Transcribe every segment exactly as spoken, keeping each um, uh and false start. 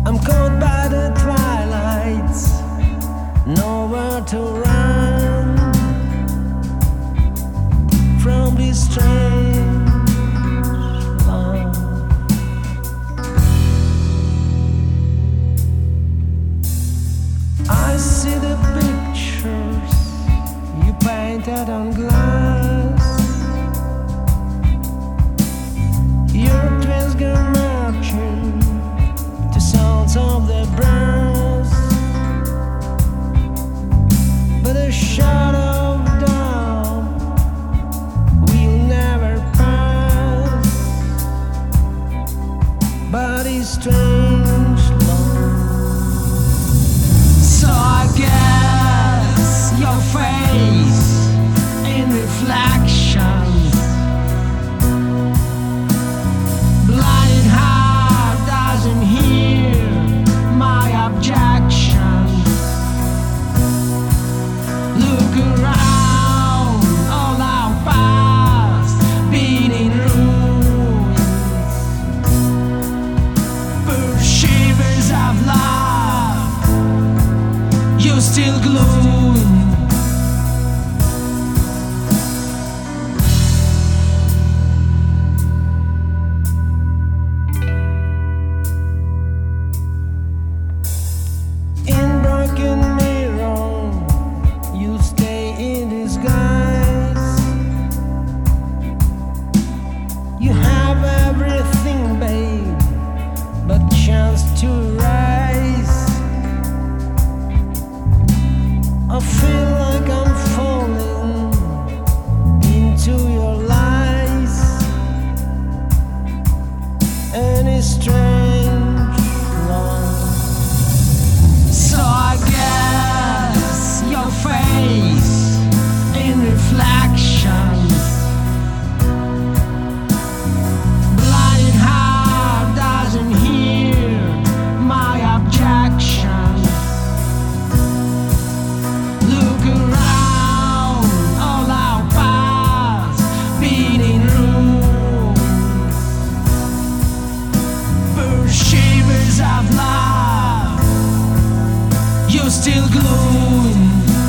I'm caught by the twilights, nowhere to run from this strange love. I see the pictures you painted on glass. Your twins go marching to sounds of the brass, but a shadow of doubt will never pass. But it's strange love. So I guess your face in reflections, blinded heart doesn't hear my objections. Look around, all our past beating ruins, burn shivers of love, you're still gluing. In broken mirror, you stay in disguise. You have everything, babe, but chance to rise. I feel like I'm falling into your lies, and it's strange love. So I guess your face in reflections, blinded heart doesn't hear my objections. Look around, all our past beating ruins, burn shivers of love, you're still gluing.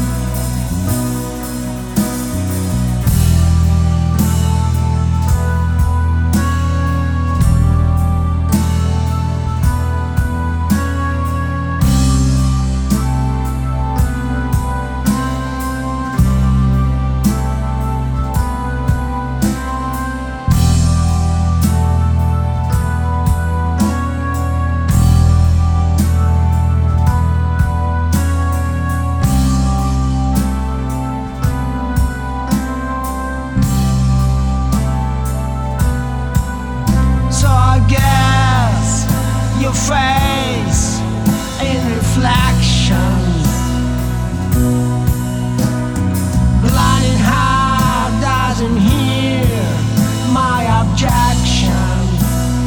So I guess your face in reflections, blinded heart doesn't hear my objections.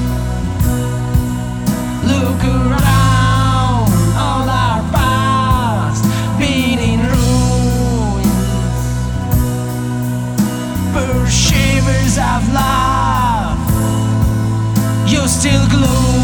Look around, all our past beating ruins, burn shivers of love, you're still glued.